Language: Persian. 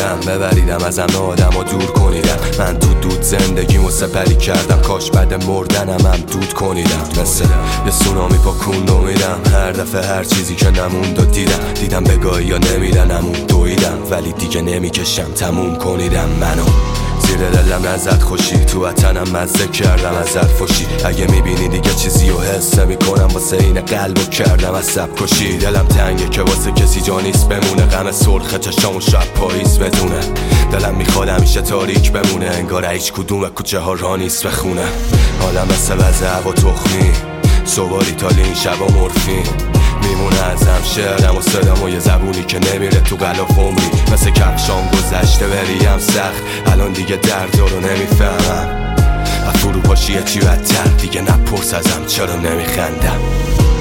کنیدم، ببریدم ازم آدم و دور کنیدم. من دود زندگیمو سپری کردم، کاش بعد مردنم هم دود کنیدم. مثل یه سونامی پا کندو میدم، هر دفعه هر چیزی که نموند و دیدم بگاهی یا نمیدنم اون دویدم، ولی دیگه نمیکشم تموم کنیدم. منو زیر دلم ازت خوشی، تو وطنم مزه کردم ازت فشی. اگه میبینی دیگه چیزی رو حس میکنم، واسه این قلبو کردم از سب کشی. دلم تنگه که واسه کسی جا نیست بمونه، غم سرخ چشام و شب پاییز بدونه. دلم میخواد همیشه تاریک بمونه، انگار هیچ کدوم کوچه ها را نیست بخونه. حالم مثل وضع هوا تخمی، صبح ایتالین شبا مورفین. میمونه ازم شعرم و صدام و یه زبونی که نمیره تو غلاف عمری. مثل کفشام گذشته بریم سخت، الان دیگه درد رو نمیفهمم. فرو پاشیه چی بدتر، دیگه نپرس ازم چرا نمیخندم.